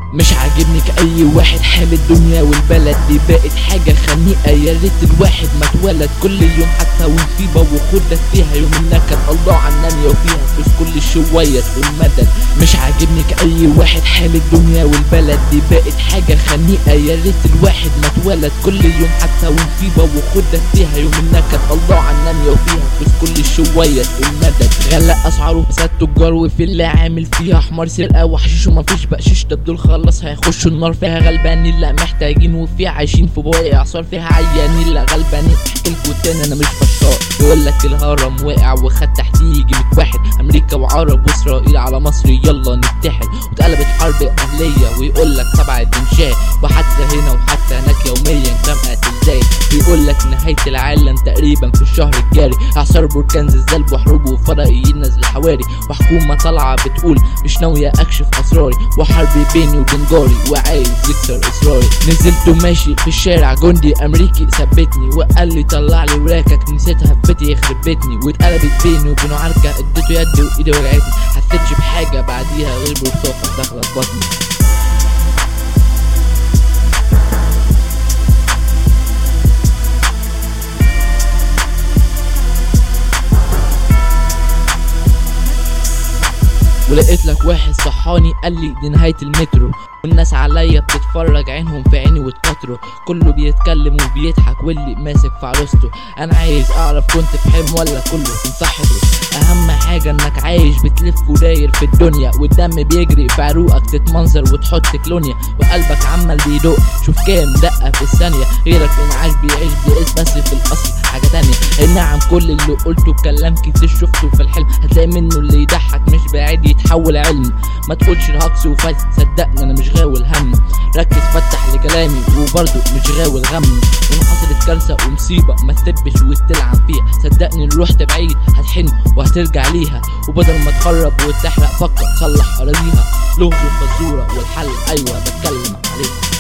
مش عاجبني كأي واحد حال الدنيا والبلد دي بقت حاجة خنيقة، يا ريت الواحد ما اتولد كل يوم حتى ونصيبة وخدك فيها يوم النكد. الله عنان وفيها فلوس كل شوية والمدد. مش عاجبني كأي واحد حال الدنيا والبلد دي بقت حاجة خنيقة، يا ريت الواحد ما اتولد كل يوم حتى ونصيبة وخدك فيها يوم النكد. الله عنان وفيها فلوس كل شوية والمدد. غلق اسعاره فساد تجار وفي اللي عامل فيها حمار سرقة وحشيش ومفيش بقشيش، ده دول خلص هيخشوا النار. فيها غلبانين لا محتاجين وفيها عايشين في بواقي اعصار، فيها عيانين لا غلبانين. احكيلكوا تاني انا مش بشار. يقولك الهرم وقع وخد تحتيه يجي 100 واحد، امريكا وعرب واسرائيل على مصر يلا نتحد، واتقلبت حرب اهليه. ويقولك تبع الدمشاه وحتى هنا وحتى هناك يوميا كام قاتل زايد. ويقولك نهايه العالم تقريبا في الشهر الجاري، اعصار بركان زلزال وحروب وفضائيين نازل حواري، وحكومه طالعه بتقول مش ناويه اكشف اسراري، وحرب بيني وبين جاري وعايز يكسر اصراري. نزلت ماشي في الشارع جندي امريكي ثبتني وقال لي طلع لي وراكك، نسيتها في بيتي يخرب بيتني. واتقلبت بيني وبينه عركه، اديته يدي وايدي وجعتني، حسيتش بحاجه بعديها غير برصافه داخله في بطني. ولقيت لك واحد صحاني قال لي دي نهاية المترو، والناس عليا بتتفرج عينهم في عيني واتكتروا، كله بيتكلم وبيضحك واللي ماسك في عروسته. انا عايز اعرف كنت في حلم ولا كله في صحته. اهم حاجة انك عايش بتلف وداير في الدنيا، والدم بيجري في عروقك تتمنظر وتحط كلونيا، وقلبك عمال بيدق شوف كام دقة في الثانية. غيرك انعاش بيعيش بيقيس بس في الاصل حاجة تانية. النعم كل اللي قلته كلام كتير شفته في الحلم، هتلاقي منه اللي يضحك مش بعيد يتحول علم. ما تقولش الهجص وفاز صدقني انا مش غاوي الهم، ركز فتح لكلامي وبرضه مش غاوي الغم. وان حصلت كارثة ومصيبة ما تسبش وتلعن فيها، صدقني إن رحت بعيد هتحن وهترجع ليها، وبدل ما تخرب وتحرق فكر صلح اراضيها. لغز وفزورة والحل ايوه بتكلم عليها.